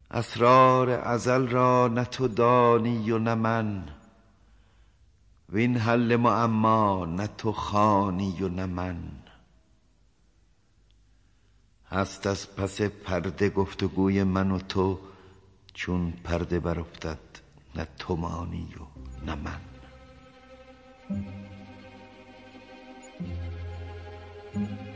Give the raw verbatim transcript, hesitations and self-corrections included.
اسرار ازل را نه تو دانی و نه من، وین حل معما نه تو خوانی و نه من. هست از پس پرده گفتگوی من و تو، چون پرده برافتد نه تو مانی و نه من.